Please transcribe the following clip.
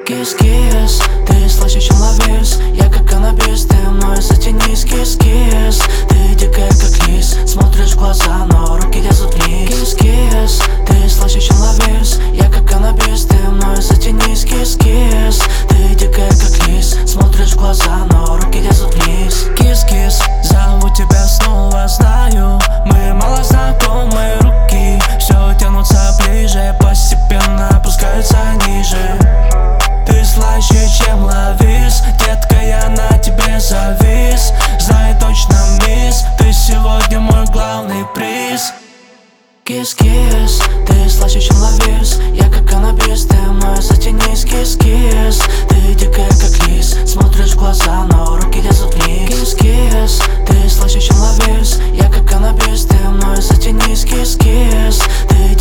Кис-кис, ты слаще, чем лавис. Я как каннабис, ты мной затянись. Кис-кис, ты дикая, как лис. Смотришь в глаза, но руки лезут вниз. Кис-кис, ты слаще, чем лавис. Я как каннабис, ты мной затянись. Кис-кис, ты дикая, как лис. Смотришь в глаза, но руки лезут вниз. Кис-кис, зову тебя снова, знаю. Мы мало знакомы, руки все тянутся ближе, постепенно опускаются ниже. Ты слаще, чем лавис. Детка, я на тебе завис. Знай точно, мисс, ты сегодня мой главный приз. Кис-кис, ты слаще, чем лавис. Я как каннабис, ты мной затянись. Кис-кис, ты дикая, как лис. Смотришь в глаза, но руки лезут вниз. Кис-кис, ты слаще, чем лавис. Я как каннабис, ты мной затянись. Кис-кис, ты